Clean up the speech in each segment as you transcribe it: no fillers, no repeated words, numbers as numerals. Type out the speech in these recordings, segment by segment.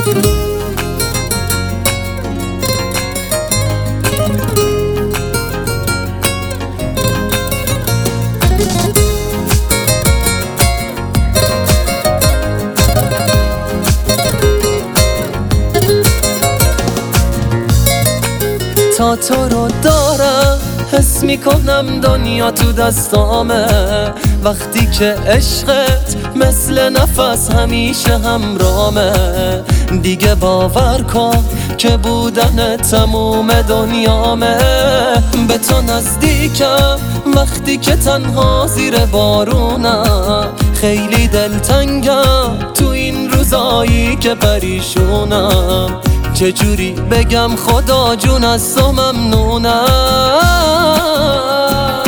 تا تو رو دارم حس میکنم دنیا تو دستامه، وقتی که عشقت مثل نفس همیشه همرامه. دیگه باور کن که بودن تموم دنیامه. به تو نزدیکم وقتی که تنها زیر بارونم، خیلی دلتنگم تو این روزایی که پریشونم. چجوری بگم خدا جون از تو ممنونم.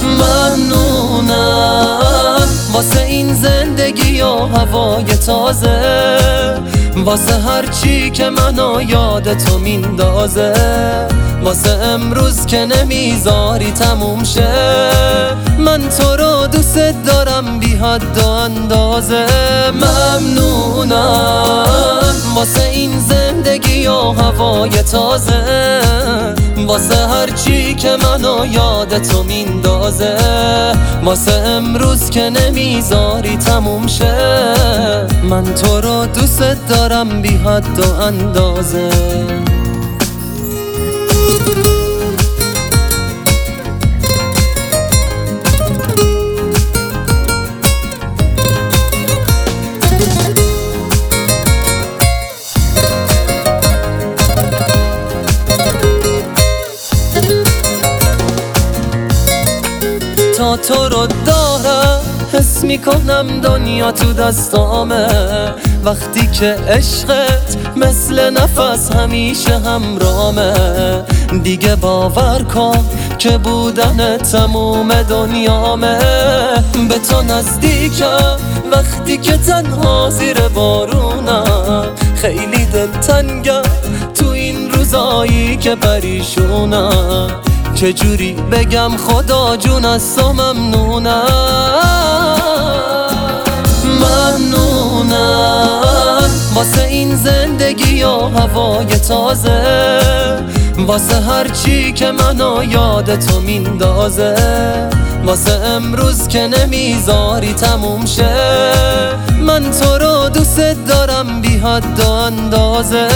ممنونم واسه این زندگی و هوای تازه، واسه هر چی که منو یاد تو میندازه، واسه امروز که نمیذاری تموم شه. من تو رو دوست دارم بی حد و اندازه. ممنونم واسه این زندگی و هوای تازه، واسه هر چی که منو یاد تو میندازه، واسه امروز که نمیذاری تموم شه. من تو رو دوست دارم بی حد و اندازه. تا تو رو دارم حس میکنم دنیا تو دستامه، وقتی که عشقت مثل نفس همیشه همرامه. دیگه باور کن که بودن تموم دنیامه. به تو نزدیکم وقتی که تنها زیر بارونم، خیلی دلتنگم تو این روزایی که پریشونم. چجوری بگم خدا جون از تو ممنونم. ممنونم واسه این زندگی و هوای تازه، واسه هر چی که منو یاد تو میندازه، واسه امروز که نمیذاری تموم شه. من تو رو دوست دارم بی حد و اندازه.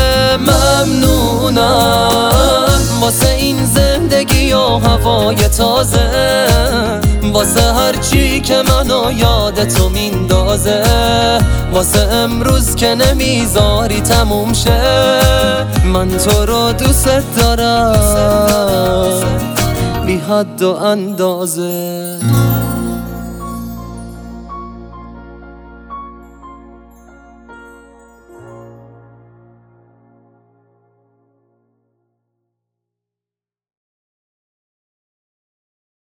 ممنونم واسه این زندگی و هوای تازه، واسه هر چی که منو یاد تو میندازه، واسه امروز که نمیذاری تموم شه. من تو رو دوست دارم بی حد و اندازه.